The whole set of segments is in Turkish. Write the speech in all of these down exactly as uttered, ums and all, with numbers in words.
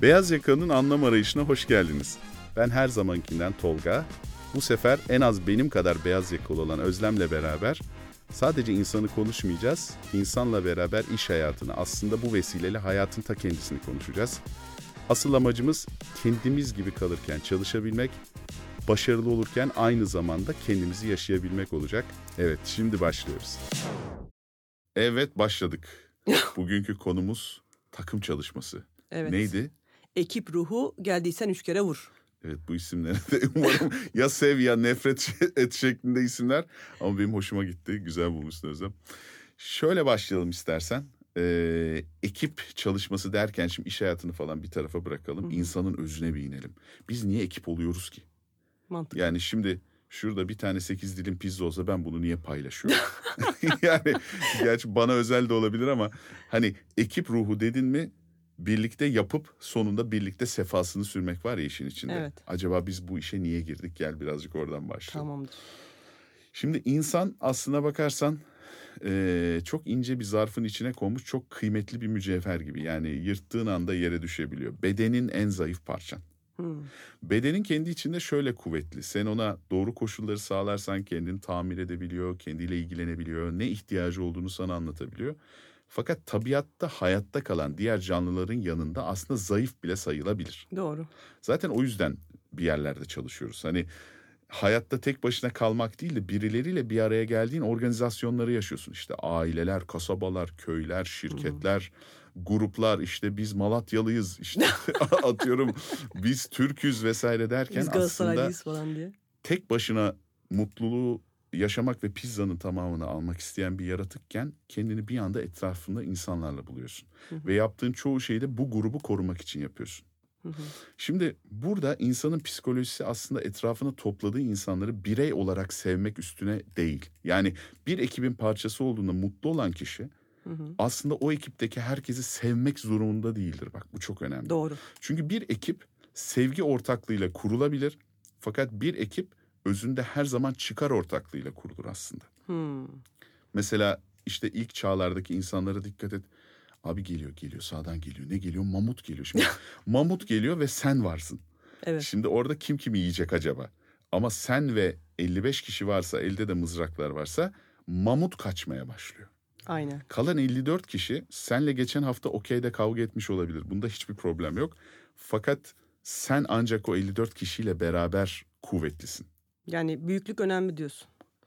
Beyaz Yaka'nın anlam arayışına hoş geldiniz. Ben her zamankinden Tolga. Bu sefer en az benim kadar beyaz yakalı olan Özlem'le beraber sadece insanı konuşmayacağız, insanla beraber iş hayatını, aslında bu vesileyle hayatın ta kendisini konuşacağız. Asıl amacımız kendimiz gibi kalırken çalışabilmek, başarılı olurken aynı zamanda kendimizi yaşayabilmek olacak. Evet, şimdi başlıyoruz. Evet, başladık. Bugünkü konumuz takım çalışması. Evet. Neydi? Ekip ruhu, geldiysen üç kere vur. Evet, bu isimleri de umarım ya sev ya nefret et şeklinde isimler. Ama benim hoşuma gitti. Güzel bulmuşsun Özlem. Şöyle başlayalım istersen. Ee, ekip çalışması derken şimdi iş hayatını falan bir tarafa bırakalım. Hı-hı. İnsanın özüne bir inelim. Biz niye ekip oluyoruz ki? Mantıklı. Yani şimdi şurada bir tane sekiz dilim pizza olsa ben bunu niye paylaşıyorum? Yani gerçi bana özel de olabilir ama hani ekip ruhu dedin mi? Birlikte yapıp sonunda birlikte sefasını sürmek var ya işin içinde. Evet. Acaba biz bu işe niye girdik? Gel birazcık oradan başlayalım. Tamamdır. Şimdi insan aslına bakarsan e, çok ince bir zarfın içine konmuş çok kıymetli bir mücevher gibi. Yani yırttığın anda yere düşebiliyor. Bedenin en zayıf parçan. Hmm. Bedenin kendi içinde şöyle kuvvetli. Sen ona doğru koşulları sağlarsan kendini tamir edebiliyor, kendiyle ilgilenebiliyor. Ne ihtiyacı olduğunu sana anlatabiliyor. Fakat tabiatta hayatta kalan diğer canlıların yanında aslında zayıf bile sayılabilir. Doğru. Zaten o yüzden bir yerlerde çalışıyoruz. Hani hayatta tek başına kalmak değil de birileriyle bir araya geldiğin organizasyonları yaşıyorsun. İşte aileler, kasabalar, köyler, şirketler, hmm. gruplar. İşte biz Malatyalıyız, işte atıyorum biz Türk'üz vesaire derken biz aslında falan diye. Tek başına mutluluğu yaşamak ve pizzanın tamamını almak isteyen bir yaratıkken kendini bir anda etrafında insanlarla buluyorsun. Hı hı. Ve yaptığın çoğu şeyi de bu grubu korumak için yapıyorsun. Hı hı. Şimdi burada insanın psikolojisi aslında etrafına topladığı insanları birey olarak sevmek üstüne değil. Yani bir ekibin parçası olduğunda mutlu olan kişi hı hı. aslında o ekipteki herkesi sevmek zorunda değildir. Bak bu çok önemli. Doğru. Çünkü bir ekip sevgi ortaklığıyla kurulabilir. Fakat bir ekip özünde her zaman çıkar ortaklığıyla kurulur aslında. Hmm. Mesela işte ilk çağlardaki insanlara dikkat et. Abi geliyor geliyor sağdan geliyor. Ne geliyor? Mamut geliyor. Şimdi mamut geliyor ve sen varsın. Evet. Şimdi orada kim kimi yiyecek acaba? Ama sen ve elli beş kişi varsa, elde de mızraklar varsa mamut kaçmaya başlıyor. Aynen. Kalan elli dört kişi senle geçen hafta okeyde kavga etmiş olabilir. Bunda hiçbir problem yok. Fakat sen ancak o elli dört kişiyle beraber kuvvetlisin. Yani büyüklük önemli diyorsun.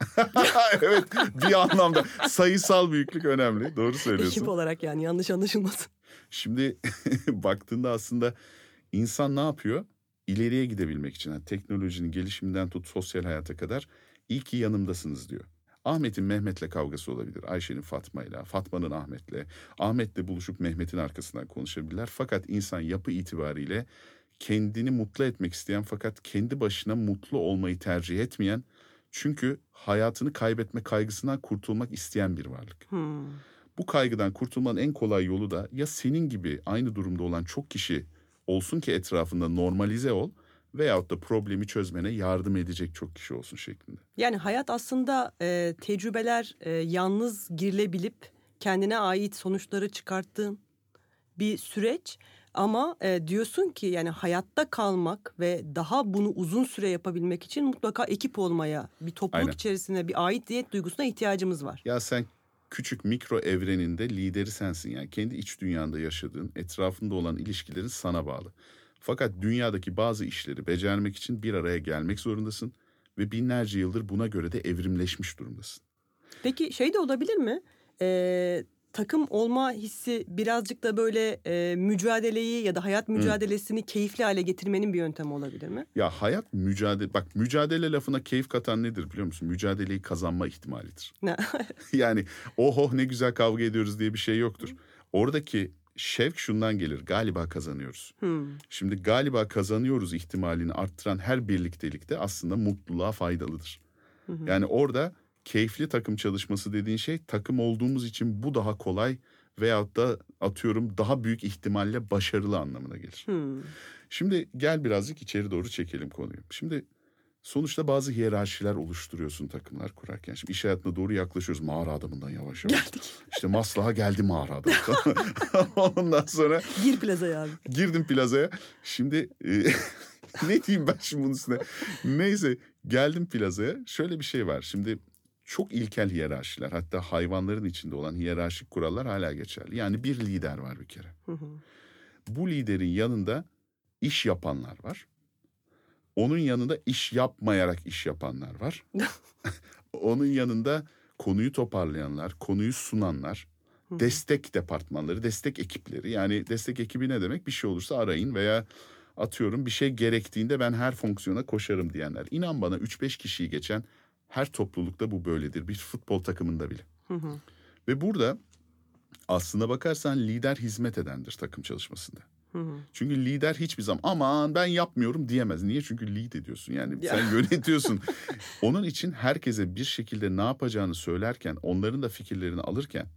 Evet, bir anlamda sayısal büyüklük önemli. Doğru söylüyorsun. Ekip olarak yani yanlış anlaşılmasın. Şimdi baktığında aslında insan ne yapıyor? İleriye gidebilmek için yani teknolojinin gelişiminden tut sosyal hayata kadar iyi ki yanımdasınız diyor. Ahmet'in Mehmet'le kavgası olabilir. Ayşe'nin Fatma'yla, Fatma'nın Ahmet'le. Ahmet'le buluşup Mehmet'in arkasından konuşabilirler. Fakat insan yapı itibariyle kendini mutlu etmek isteyen fakat kendi başına mutlu olmayı tercih etmeyen, çünkü hayatını kaybetme kaygısından kurtulmak isteyen bir varlık. Hmm. Bu kaygıdan kurtulmanın en kolay yolu da ya senin gibi aynı durumda olan çok kişi olsun ki etrafında normalize ol veyahut da problemi çözmene yardım edecek çok kişi olsun şeklinde. Yani hayat aslında e, tecrübeler e, yalnız girilebilip kendine ait sonuçları çıkarttığın bir süreç. Ama e, diyorsun ki yani hayatta kalmak ve daha bunu uzun süre yapabilmek için mutlaka ekip olmaya, bir topluluk Aynen. içerisinde bir aidiyet duygusuna ihtiyacımız var. Ya sen küçük mikro evreninde lideri sensin. Yani kendi iç dünyanda yaşadığın, etrafında olan ilişkilerin sana bağlı. Fakat dünyadaki bazı işleri becermek için bir araya gelmek zorundasın ve binlerce yıldır buna göre de evrimleşmiş durumdasın. Peki şey de olabilir mi? Ee, takım olma hissi birazcık da böyle e, mücadeleyi ya da hayat mücadelesini hmm. keyifli hale getirmenin bir yöntemi olabilir mi? Ya hayat mücadele, bak mücadele lafına keyif katan nedir biliyor musun? Mücadeleyi kazanma ihtimalidir. Yani oh oh ne güzel kavga ediyoruz diye bir şey yoktur. Hmm. Oradaki şevk şundan gelir, galiba kazanıyoruz. Hmm. Şimdi galiba kazanıyoruz ihtimalini arttıran her birliktelikte aslında mutluluğa faydalıdır. Hmm. Yani orada keyifli takım çalışması dediğin şey takım olduğumuz için bu daha kolay veyahut da atıyorum daha büyük ihtimalle başarılı anlamına gelir. Hmm. Şimdi gel birazcık içeri doğru çekelim konuyu. Şimdi Sonuçta bazı hiyerarşiler oluşturuyorsun takımlar kurarken. Şimdi iş hayatına doğru yaklaşıyoruz mağara adamından yavaş yavaş. Geldik. İşte maslaha geldi mağara adamı. Ondan sonra... Gir plazaya abi. Girdim plazaya. Şimdi e, ne diyeyim ben şimdi bunun üstüne? Neyse geldim plazaya. Şöyle bir şey var. Şimdi çok ilkel hiyerarşiler, hatta hayvanların içinde olan hiyerarşik kurallar hala geçerli. Yani bir lider var bir kere. Hı hı. Bu liderin yanında iş yapanlar var. Onun yanında iş yapmayarak iş yapanlar var. Onun yanında konuyu toparlayanlar, konuyu sunanlar, destek departmanları, destek ekipleri. Yani destek ekibi ne demek? Bir şey olursa arayın veya atıyorum bir şey gerektiğinde ben her fonksiyona koşarım diyenler. İnan bana üç beş kişiyi geçen her toplulukta bu böyledir. Bir futbol takımında bile. Hı hı. Ve burada aslına bakarsan lider hizmet edendir takım çalışmasında. Hı hı. Çünkü lider hiçbir zaman aman ben yapmıyorum diyemez. Niye? Çünkü lead ediyorsun. Yani Ya. sen yönetiyorsun. Onun için herkese bir şekilde ne yapacağını söylerken, onların da fikirlerini alırken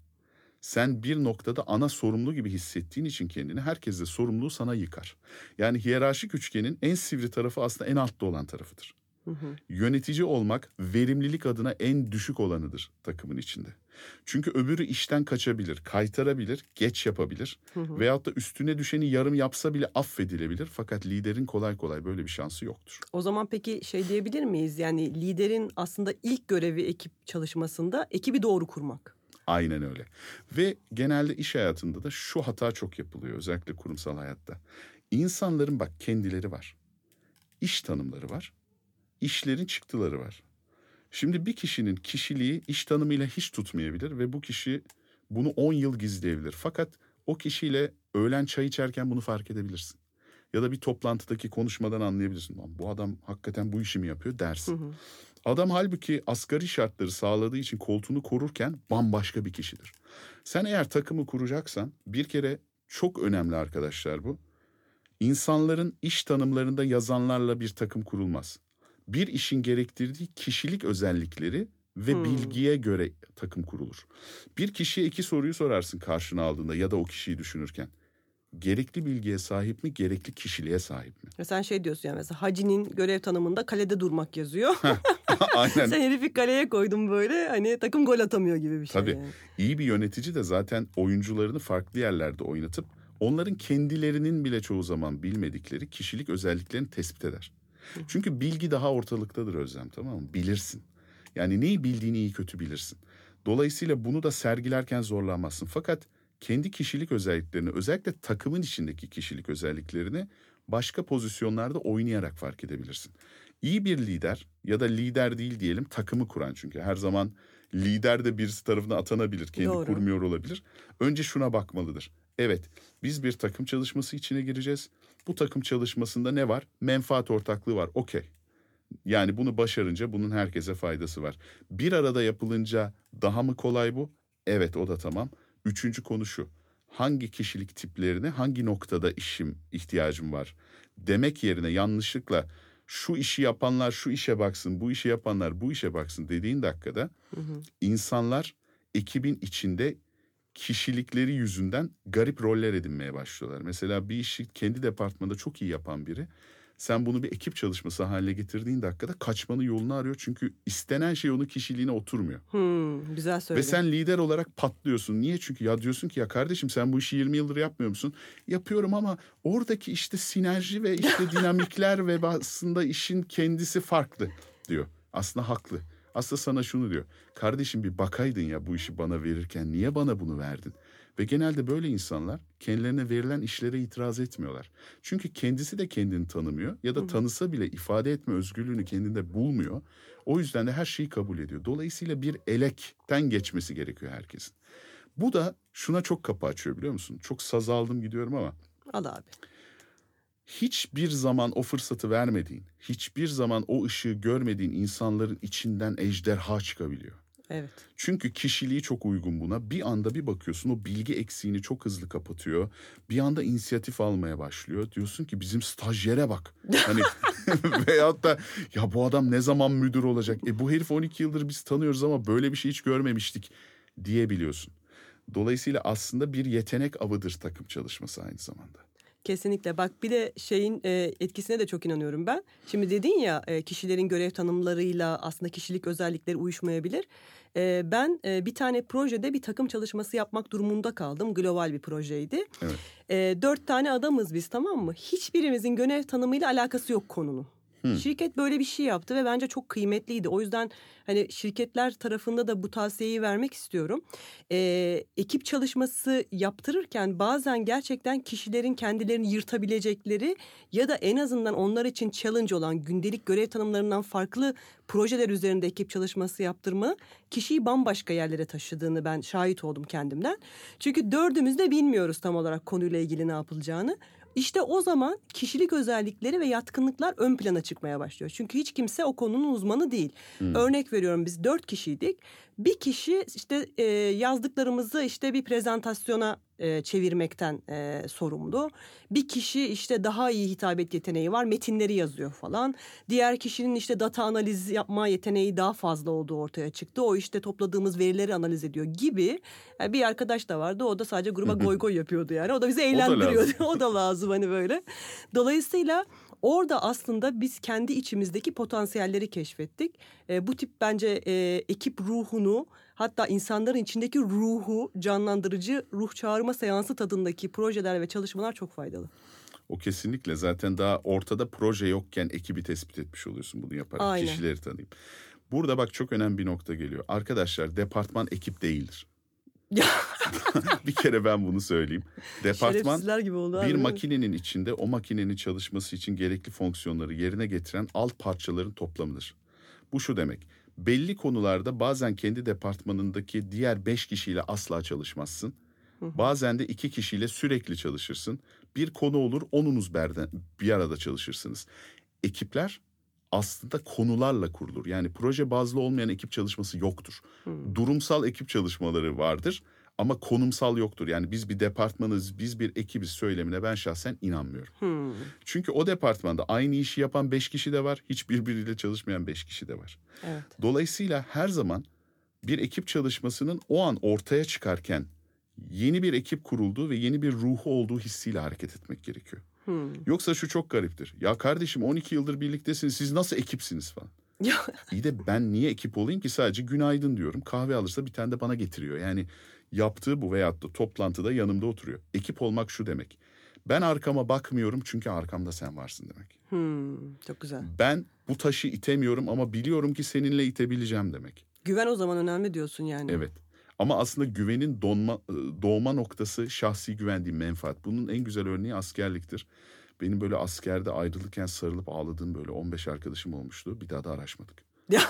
sen bir noktada ana sorumlu gibi hissettiğin için kendini, herkes de sorumluluğu sana yıkar. Yani hiyerarşik üçgenin en sivri tarafı aslında en altta olan tarafıdır. Hı hı. Yönetici olmak verimlilik adına en düşük olanıdır takımın içinde. Çünkü öbürü işten kaçabilir, kaytarabilir, geç yapabilir. Hı hı. Veyahut da üstüne düşeni yarım yapsa bile affedilebilir. Fakat liderin kolay kolay böyle bir şansı yoktur. O zaman peki şey diyebilir miyiz? Yani liderin aslında ilk görevi ekip çalışmasında ekibi doğru kurmak. Aynen öyle. Ve genelde iş hayatında da şu hata çok yapılıyor, özellikle kurumsal hayatta. İnsanların bak kendileri var. İş tanımları var. İşlerin çıktıları var. Şimdi bir kişinin kişiliği iş tanımıyla hiç tutmayabilir ve bu kişi bunu on yıl gizleyebilir. Fakat o kişiyle öğlen çay içerken bunu fark edebilirsin. Ya da bir toplantıdaki konuşmadan anlayabilirsin. Lan bu adam hakikaten bu işi mi yapıyor dersin. Hı hı. Adam halbuki asgari şartları sağladığı için koltuğunu korurken bambaşka bir kişidir. Sen eğer takımı kuracaksan bir kere çok önemli arkadaşlar bu. İnsanların iş tanımlarında yazanlarla bir takım kurulmaz. Bir işin gerektirdiği kişilik özellikleri ve Hmm. bilgiye göre takım kurulur. Bir kişiye iki soruyu sorarsın karşına aldığında ya da o kişiyi düşünürken. Gerekli bilgiye sahip mi, gerekli kişiliğe sahip mi? Ve sen şey diyorsun yani mesela Hacı'nin görev tanımında kalede durmak yazıyor. Aynen. Sen herifi kaleye koydun böyle hani takım gol atamıyor gibi bir şey. Tabii. Yani. İyi bir yönetici de zaten oyuncularını farklı yerlerde oynatıp onların kendilerinin bile çoğu zaman bilmedikleri kişilik özelliklerini tespit eder. Çünkü bilgi daha ortalıktadır Özlem, tamam mı? Bilirsin. Yani neyi bildiğini iyi kötü bilirsin. Dolayısıyla bunu da sergilerken zorlanmazsın. Fakat kendi kişilik özelliklerini, özellikle takımın içindeki kişilik özelliklerini başka pozisyonlarda oynayarak fark edebilirsin. İyi bir lider ya da lider değil diyelim, takımı kuran, çünkü her zaman lider de birisi tarafına atanabilir, kendi Doğru. kurmuyor olabilir. Önce şuna bakmalıdır. Evet, biz bir takım çalışması içine gireceğiz. Bu takım çalışmasında ne var? Menfaat ortaklığı var. Okey. Yani bunu başarınca bunun herkese faydası var. Bir arada yapılınca daha mı kolay bu? Evet, o da tamam. Üçüncü konu şu. Hangi kişilik tiplerine hangi noktada işim ihtiyacım var demek yerine yanlışlıkla şu işi yapanlar şu işe baksın, bu işi yapanlar bu işe baksın dediğin dakikada Hı hı. insanlar ekibin içinde kişilikleri yüzünden garip roller edinmeye başlıyorlar. Mesela bir işi kendi departmanında çok iyi yapan biri, sen bunu bir ekip çalışması haline getirdiğin dakikada kaçmanın yolunu arıyor. Çünkü istenen şey onun kişiliğine oturmuyor. Hmm, güzel söyledin. Ve sen lider olarak patlıyorsun. Niye? Çünkü ya diyorsun ki ya kardeşim sen bu işi yirmi yıldır yapmıyor musun? Yapıyorum ama oradaki işte sinerji ve işte dinamikler ve aslında işin kendisi farklı diyor. Aslında haklı. Aslında sana şunu diyor. Kardeşim bir bakaydın ya bu işi bana verirken niye bana bunu verdin? Ve genelde böyle insanlar kendilerine verilen işlere itiraz etmiyorlar. Çünkü kendisi de kendini tanımıyor ya da tanısa bile ifade etme özgürlüğünü kendinde bulmuyor. O yüzden de her şeyi kabul ediyor. Dolayısıyla bir elekten geçmesi gerekiyor herkesin. Bu da şuna çok kapı açıyor, biliyor musun? Çok saz aldım gidiyorum ama Al abi. hiçbir zaman o fırsatı vermediğin, hiçbir zaman o ışığı görmediğin insanların içinden ejderha çıkabiliyor. Evet. Çünkü kişiliği çok uygun buna. Bir anda bir bakıyorsun o bilgi eksiğini çok hızlı kapatıyor. Bir anda inisiyatif almaya başlıyor. Diyorsun ki bizim stajyere bak. Hani veyahut da ya bu adam ne zaman müdür olacak? E bu herif on iki yıldır biz tanıyoruz ama böyle bir şey hiç görmemiştik diyebiliyorsun. Dolayısıyla aslında bir yetenek avıdır takım çalışması aynı zamanda. Kesinlikle. Bak bir de şeyin e, etkisine de çok inanıyorum ben. Şimdi dedin ya e, kişilerin görev tanımlarıyla aslında kişilik özellikleri uyuşmayabilir. E, ben e, bir tane projede bir takım çalışması yapmak durumunda kaldım. Global bir projeydi. Evet. E, dört tane adamız biz, tamam mı? Hiçbirimizin görev tanımıyla alakası yok konunun. Hmm. Şirket böyle bir şey yaptı ve bence çok kıymetliydi. O yüzden hani şirketler tarafında da bu tavsiyeyi vermek istiyorum. Ee, ekip çalışması yaptırırken bazen gerçekten kişilerin kendilerini yırtabilecekleri ya da en azından onlar için challenge olan gündelik görev tanımlarından farklı projeler üzerinde ekip çalışması yaptırma kişiyi bambaşka yerlere taşıdığını ben şahit oldum kendimden. Çünkü dördümüz de bilmiyoruz tam olarak konuyla ilgili ne yapılacağını. İşte o zaman kişilik özellikleri ve yatkınlıklar ön plana çıkmaya başlıyor. Çünkü hiç kimse o konunun uzmanı değil. Hmm. Örnek veriyorum, biz dört kişiydik. Bir kişi işte e, yazdıklarımızı işte bir prezentasyona e, çevirmekten e, sorumlu. Bir kişi işte daha iyi hitabet yeteneği var, metinleri yazıyor falan. Diğer kişinin işte data analiz yapma yeteneği daha fazla olduğu ortaya çıktı. O işte topladığımız verileri analiz ediyor gibi. Yani bir arkadaş da vardı, o da sadece gruba goy goy yapıyordu yani. O da bizi eğlendiriyordu. O da, o da lazım hani böyle. Dolayısıyla orada aslında biz kendi içimizdeki potansiyelleri keşfettik. E, bu tip bence e, ekip ruhunu, hatta insanların içindeki ruhu canlandırıcı ruh çağırma seansı tadındaki projeler ve çalışmalar çok faydalı. O kesinlikle, zaten daha ortada proje yokken ekibi tespit etmiş oluyorsun bunu yaparak. Aynen. Kişileri tanıyıp. Burada bak çok önemli bir nokta geliyor. Arkadaşlar, departman ekip değildir. Bir kere ben bunu söyleyeyim. Departman gibi oldu, bir makinenin içinde o makinenin çalışması için gerekli fonksiyonları yerine getiren alt parçaların toplamıdır. Bu şu demek: belli konularda bazen kendi departmanındaki diğer beş kişiyle asla çalışmazsın. Hı hı. Bazen de iki kişiyle sürekli çalışırsın. Bir konu olur, onunuz berden bir arada çalışırsınız. Ekipler aslında konularla kurulur. Yani proje bazlı olmayan ekip çalışması yoktur. Hmm. Durumsal ekip çalışmaları vardır ama konumsal yoktur. Yani biz bir departmanız, biz bir ekibiz söylemine ben şahsen inanmıyorum. Hmm. Çünkü o departmanda aynı işi yapan beş kişi de var, hiç birbiriyle çalışmayan beş kişi de var. Evet. Dolayısıyla her zaman bir ekip çalışmasının o an ortaya çıkarken yeni bir ekip kurulduğu ve yeni bir ruhu olduğu hissiyle hareket etmek gerekiyor. Hmm. Yoksa şu çok gariptir. Ya kardeşim, on iki yıldır birliktesiniz, siz nasıl ekipsiniz falan. İyi de ben niye ekip olayım ki? Sadece günaydın diyorum. Kahve alırsa bir tane de bana getiriyor. Yani yaptığı bu veyahut da toplantıda yanımda oturuyor. Ekip olmak şu demek: ben arkama bakmıyorum çünkü arkamda sen varsın demek. Hmm, çok güzel. Ben bu taşı itemiyorum ama biliyorum ki seninle itebileceğim demek. Güven o zaman önemli diyorsun yani. Evet. Ama aslında güvenin donma, doğma noktası şahsi güven değil, menfaat. Bunun en güzel örneği askerliktir. Benim böyle askerde ayrılırken sarılıp ağladığım böyle on beş arkadaşım olmuştu. Bir daha da araşmadık.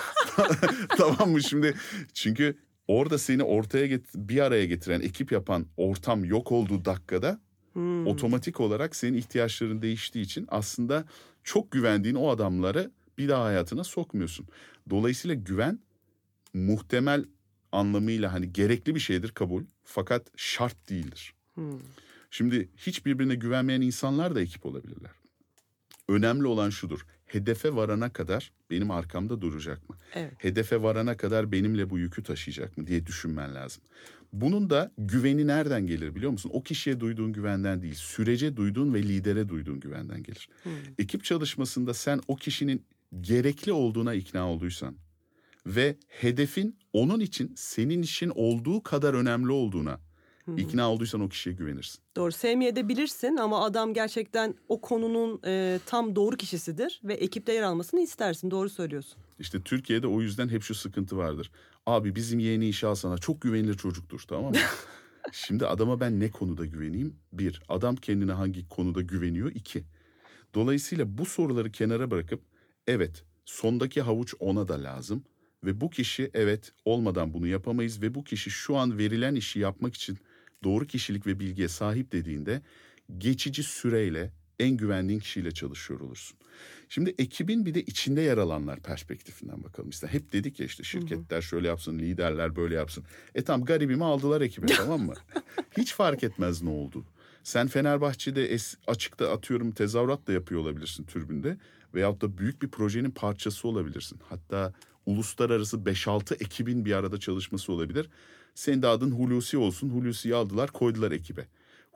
Tamam mı şimdi? Çünkü orada seni ortaya get- bir araya getiren, ekip yapan ortam yok olduğu dakikada hmm. otomatik olarak senin ihtiyaçların değiştiği için aslında çok güvendiğin o adamları bir daha hayatına sokmuyorsun. Dolayısıyla güven muhtemel anlamıyla hani gerekli bir şeydir, kabul, fakat şart değildir. Hmm. Şimdi hiç birbirine güvenmeyen insanlar da ekip olabilirler. Önemli olan şudur: hedefe varana kadar benim arkamda duracak mı? Evet. Hedefe varana kadar benimle bu yükü taşıyacak mı diye düşünmen lazım. Bunun da güveni nereden gelir biliyor musun? O kişiye duyduğun güvenden değil, sürece duyduğun ve lidere duyduğun güvenden gelir. Hmm. Ekip çalışmasında sen o kişinin gerekli olduğuna ikna olduysan ve hedefin onun için senin işin olduğu kadar önemli olduğuna Hı-hı. ikna olduysan o kişiye güvenirsin. Doğru, sevmeyebilirsin ama adam gerçekten o konunun e, tam doğru kişisidir ve ekipte yer almasını istersin. Doğru söylüyorsun. İşte Türkiye'de o yüzden hep şu sıkıntı vardır. Abi bizim yeğeni işe alsana, çok güvenilir çocuktur, tamam mı? Şimdi adama ben ne konuda güveneyim? Bir, adam kendine hangi konuda güveniyor? İki. Dolayısıyla bu soruları kenara bırakıp evet, sondaki havuç ona da lazım. Ve bu kişi evet olmadan bunu yapamayız ve bu kişi şu an verilen işi yapmak için doğru kişilik ve bilgiye sahip dediğinde geçici süreyle en güvendiğin kişiyle çalışıyor olursun. Şimdi ekibin bir de içinde yer alanlar perspektifinden bakalım. İşte hep dedik ya, işte şirketler şöyle yapsın, liderler böyle yapsın. E tam garibimi aldılar ekibe, tamam mı? Hiç fark etmez ne oldu. Sen Fenerbahçe'de es, açıkta atıyorum tezahürat da yapıyor olabilirsin tribünde. Veyahut da büyük bir projenin parçası olabilirsin. Hatta uluslararası beş altı ekibin bir arada çalışması olabilir. Senin de adın Hulusi olsun. Hulusi'yi aldılar, koydular ekibe.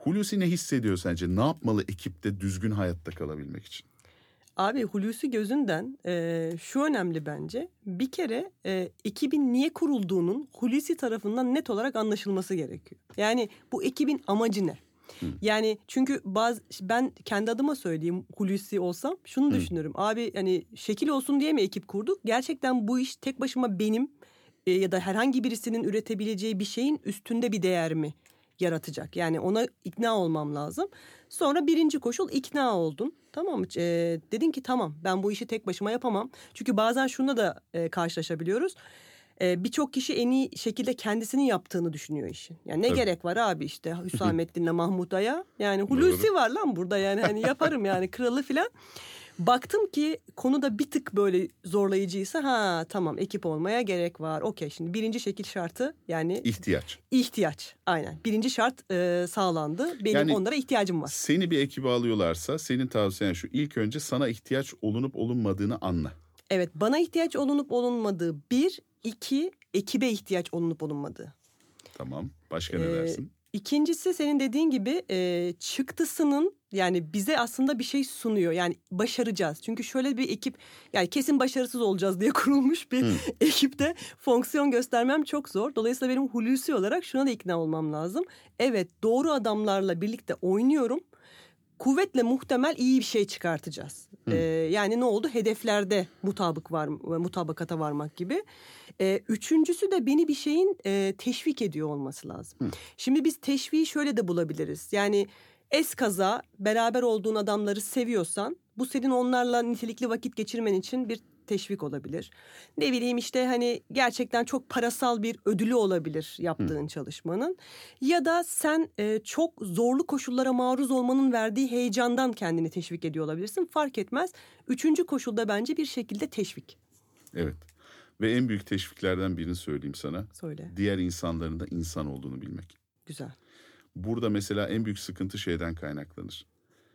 Hulusi ne hissediyor sence? Ne yapmalı ekipte düzgün hayatta kalabilmek için? Abi Hulusi gözünden e, şu önemli bence. Bir kere e, ekibin niye kurulduğunun Hulusi tarafından net olarak anlaşılması gerekiyor. Yani bu ekibin amacı ne? Hı. Yani çünkü bazı ben kendi adıma söyleyeyim, Hulusi olsam şunu Hı. düşünürüm. Abi hani şekil olsun diye mi ekip kurduk? Gerçekten bu iş tek başıma benim e, ya da herhangi birisinin üretebileceği bir şeyin üstünde bir değer mi yaratacak? Yani ona ikna olmam lazım. Sonra birinci koşul ikna oldun. Tamam mı? E, dedin ki tamam, ben bu işi tek başıma yapamam. Çünkü bazen şununla da e, karşılaşabiliyoruz. E, Birçok kişi en iyi şekilde kendisinin yaptığını düşünüyor işin. Yani ne Tabii. gerek var abi işte Hüsamettin'le Mahmut Aya. Yani Hulusi Doğru. var lan burada, yani hani yaparım yani kralı filan. Baktım ki konuda bir tık böyle zorlayıcıysa ha tamam, ekip olmaya gerek var. Okey, şimdi birinci şekil şartı yani ihtiyaç. İhtiyaç aynen. Birinci şart e, sağlandı. Benim yani onlara ihtiyacım var. Seni bir ekibe alıyorlarsa senin tavsiyen şu: ilk önce sana ihtiyaç olunup olunmadığını anla. Evet, bana ihtiyaç olunup olunmadığı bir, iki ekibe ihtiyaç olunup olunmadığı. Tamam, başka ne ee, dersin? İkincisi senin dediğin gibi e, çıktısının, yani bize aslında bir şey sunuyor. Yani başaracağız. Çünkü şöyle bir ekip, yani kesin başarısız olacağız diye kurulmuş bir hmm. ekipte fonksiyon göstermem çok zor. Dolayısıyla benim Hulusi olarak şuna da ikna olmam lazım. Evet, doğru adamlarla birlikte oynuyorum. Kuvvetle muhtemel iyi bir şey çıkartacağız. Hmm. Ee, yani ne oldu? Hedeflerde mutabık var, mutabakata varmak gibi. Ee, üçüncüsü de beni bir şeyin e, teşvik ediyor olması lazım. Hmm. Şimdi biz teşviği şöyle de bulabiliriz. Yani eskaza beraber olduğun adamları seviyorsan bu senin onlarla nitelikli vakit geçirmen için bir teşvik olabilir. Ne bileyim işte hani gerçekten çok parasal bir ödülü olabilir yaptığın hmm. çalışmanın. Ya da sen e, çok zorlu koşullara maruz olmanın verdiği heyecandan kendini teşvik ediyor olabilirsin. Fark etmez. Üçüncü koşulda bence bir şekilde teşvik. Evet. Ve en büyük teşviklerden birini söyleyeyim sana. Söyle. Diğer insanların da insan olduğunu bilmek. Güzel. Burada mesela en büyük sıkıntı şeyden kaynaklanır.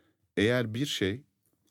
Eğer bir şey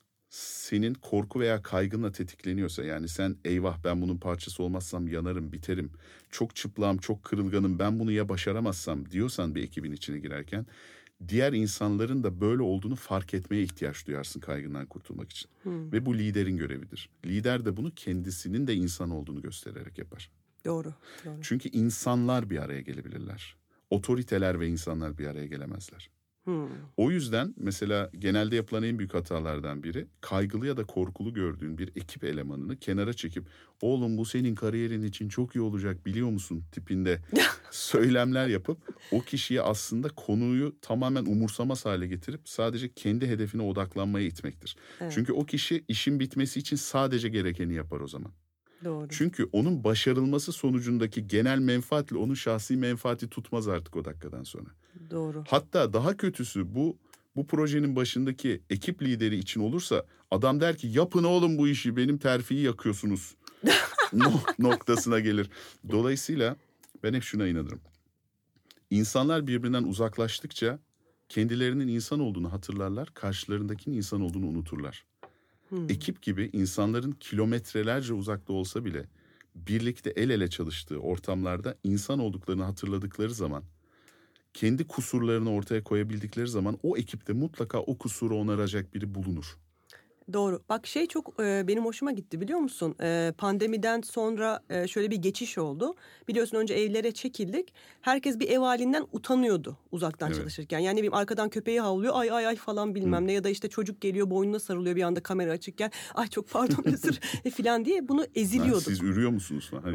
senin korku veya kaygınla tetikleniyorsa, yani sen eyvah ben bunun parçası olmazsam yanarım, biterim, çok çıplağım, çok kırılganım, ben bunu ya başaramazsam diyorsan bir ekibin içine girerken, diğer insanların da böyle olduğunu fark etmeye ihtiyaç duyarsın kaygından kurtulmak için. Hmm. Ve bu liderin görevidir. Lider de bunu kendisinin de insan olduğunu göstererek yapar. Doğru, doğru. Çünkü insanlar bir araya gelebilirler. Otoriteler ve insanlar bir araya gelemezler. Hmm. O yüzden mesela genelde yapılan en büyük hatalardan biri, kaygılı ya da korkulu gördüğün bir ekip elemanını kenara çekip oğlum bu senin kariyerin için çok iyi olacak biliyor musun tipinde söylemler yapıp o kişiye aslında konuyu tamamen umursamaz hale getirip sadece kendi hedefine odaklanmaya itmektir. Evet. Çünkü o kişi işin bitmesi için sadece gerekeni yapar o zaman. Doğru. Çünkü onun başarılması sonucundaki genel menfaatle onun şahsi menfaati tutmaz artık o dakikadan sonra. Doğru. Hatta daha kötüsü bu bu projenin başındaki ekip lideri için olursa adam der ki yapın oğlum bu işi, benim terfiyi yakıyorsunuz no, noktasına gelir. Dolayısıyla ben hep şuna inanırım. İnsanlar birbirinden uzaklaştıkça kendilerinin insan olduğunu hatırlarlar, karşılarındakinin insan olduğunu unuturlar. Hmm. Ekip gibi insanların kilometrelerce uzakta olsa bile birlikte el ele çalıştığı ortamlarda insan olduklarını hatırladıkları zaman, kendi kusurlarını ortaya koyabildikleri zaman o ekipte mutlaka o kusuru onaracak biri bulunur. Doğru. Bak şey çok e, benim hoşuma gitti biliyor musun? E, pandemiden sonra e, şöyle bir geçiş oldu. Biliyorsun önce evlere çekildik. Herkes bir ev halinden utanıyordu uzaktan evet. çalışırken. Yani ne bileyim arkadan köpeği havlıyor ay ay ay falan bilmem Hı. ne. Ya da işte çocuk geliyor boynuna sarılıyor bir anda kamera açıkken. Ay çok pardon özür e, falan diye bunu eziliyorduk. Siz ürüyor musunuz falan?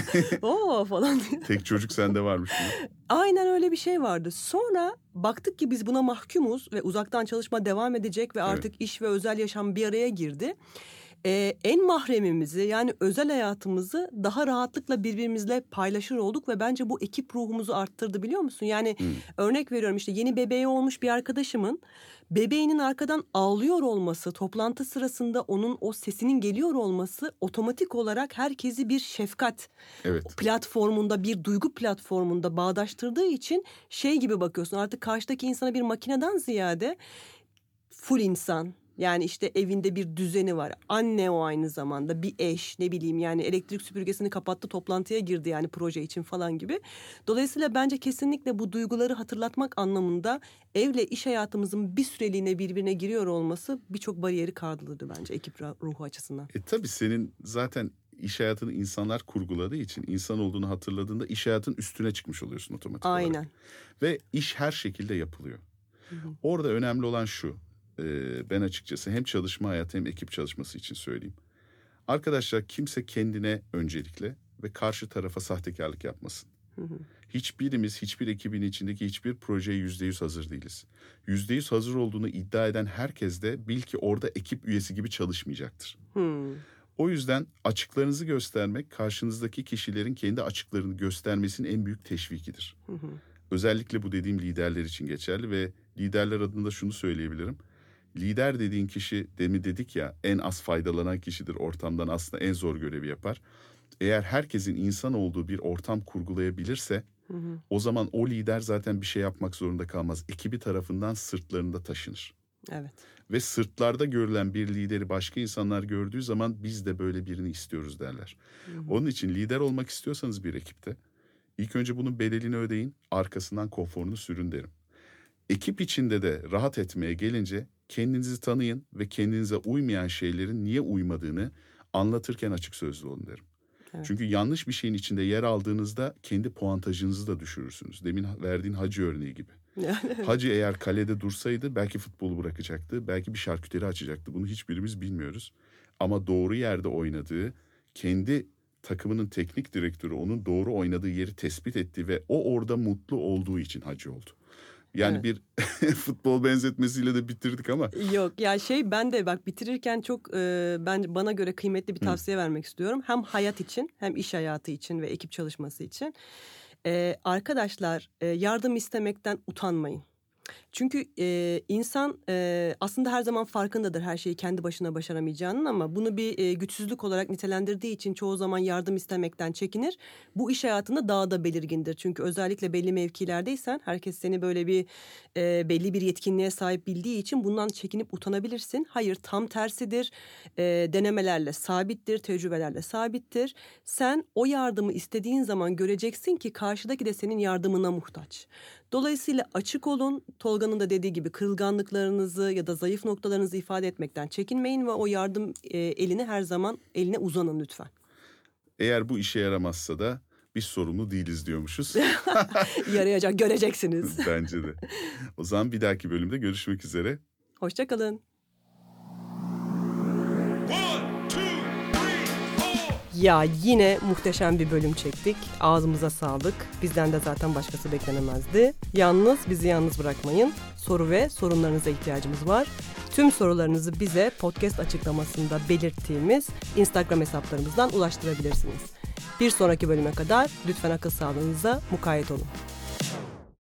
Oo falan diye. Tek çocuk sende varmış. Aynen öyle bir şey vardı. Sonra baktık ki biz buna mahkumuz ve uzaktan çalışma devam edecek ve artık evet. iş ve özel yaşam bir araya girdi. Ee, en mahremimizi yani özel hayatımızı daha rahatlıkla birbirimizle paylaşır olduk ve bence bu ekip ruhumuzu arttırdı biliyor musun? Yani hmm. örnek veriyorum işte yeni bebeği olmuş bir arkadaşımın bebeğinin arkadan ağlıyor olması, toplantı sırasında onun o sesinin geliyor olması otomatik olarak herkesi bir şefkat evet. platformunda, bir duygu platformunda bağdaştırdığı için şey gibi bakıyorsun artık karşıdaki insana bir makineden ziyade full insan. Yani işte evinde bir düzeni var. Anne o aynı zamanda, bir eş, ne bileyim yani elektrik süpürgesini kapattı, toplantıya girdi yani proje için falan gibi. Dolayısıyla bence kesinlikle bu duyguları hatırlatmak anlamında evle iş hayatımızın bir süreliğine birbirine giriyor olması birçok bariyeri kaldırdı bence ekip ruhu açısından. E tabii senin zaten iş hayatını insanlar kurguladığı için insan olduğunu hatırladığında iş hayatının üstüne çıkmış oluyorsun otomatik olarak. Aynen. Ve iş her şekilde yapılıyor. Hı hı. Orada önemli olan şu. Ben açıkçası hem çalışma hayatı hem ekip çalışması için söyleyeyim. Arkadaşlar kimse kendine öncelikle ve karşı tarafa sahtekarlık yapmasın. Hı hı. Hiçbirimiz hiçbir ekibin içindeki hiçbir projeye yüzde yüz hazır değiliz. Yüzde yüz hazır olduğunu iddia eden herkes de bil ki orada ekip üyesi gibi çalışmayacaktır. Hı. O yüzden açıklarınızı göstermek karşınızdaki kişilerin kendi açıklarını göstermesinin en büyük teşvikidir. Hı hı. Özellikle bu dediğim liderler için geçerli ve liderler adına şunu söyleyebilirim. Lider dediğin kişi, demin dedik ya, en az faydalanan kişidir ortamdan, aslında en zor görevi yapar. Eğer herkesin insan olduğu bir ortam kurgulayabilirse hı hı. o zaman o lider zaten bir şey yapmak zorunda kalmaz. Ekibi tarafından sırtlarında taşınır. Evet. Ve sırtlarda görülen bir lideri başka insanlar gördüğü zaman biz de böyle birini istiyoruz derler. Hı hı. Onun için lider olmak istiyorsanız bir ekipte ilk önce bunun bedelini ödeyin, arkasından konforunu sürün derim. Ekip içinde de rahat etmeye gelince kendinizi tanıyın ve kendinize uymayan şeylerin niye uymadığını anlatırken açık sözlü olun derim. Evet. Çünkü yanlış bir şeyin içinde yer aldığınızda kendi puantajınızı da düşürürsünüz. Demin verdiğin Hacı örneği gibi. Hacı eğer kalede dursaydı belki futbolu bırakacaktı, belki bir şarküteri açacaktı. Bunu hiçbirimiz bilmiyoruz. Ama doğru yerde oynadığı, kendi takımının teknik direktörü onun doğru oynadığı yeri tespit etti ve o orada mutlu olduğu için Hacı oldu. Yani evet. bir futbol benzetmesiyle de bitirdik ama. Yok ya şey ben de bak bitirirken çok e, ben bana göre kıymetli bir tavsiye Hı. vermek istiyorum. Hem hayat için hem iş hayatı için ve ekip çalışması için. E, arkadaşlar e, yardım istemekten utanmayın. Çünkü e, insan e, aslında her zaman farkındadır her şeyi kendi başına başaramayacağının ama bunu bir e, güçsüzlük olarak nitelendirdiği için çoğu zaman yardım istemekten çekinir. Bu iş hayatında daha da belirgindir. Çünkü özellikle belli mevkilerdeysen herkes seni böyle bir e, belli bir yetkinliğe sahip bildiği için bundan çekinip utanabilirsin. Hayır, tam tersidir. E, denemelerle sabittir, tecrübelerle sabittir. Sen o yardımı istediğin zaman göreceksin ki karşıdaki de senin yardımına muhtaç. Dolayısıyla açık olun. Tolga'nın da dediği gibi kırılganlıklarınızı ya da zayıf noktalarınızı ifade etmekten çekinmeyin ve o yardım e, elini her zaman eline uzanın lütfen. Eğer bu işe yaramazsa da biz sorumlu değiliz diyormuşuz. Yarayacak, göreceksiniz. Bence de. O zaman bir dahaki bölümde görüşmek üzere. Hoşça kalın. Ya yine muhteşem bir bölüm çektik. Ağzımıza sağlık. Bizden de zaten başkası beklenemezdi. Yalnız bizi yalnız bırakmayın. Soru ve sorunlarınıza ihtiyacımız var. Tüm sorularınızı bize podcast açıklamasında belirttiğimiz Instagram hesaplarımızdan ulaştırabilirsiniz. Bir sonraki bölüme kadar lütfen akıl sağlığınıza mukayyet olun.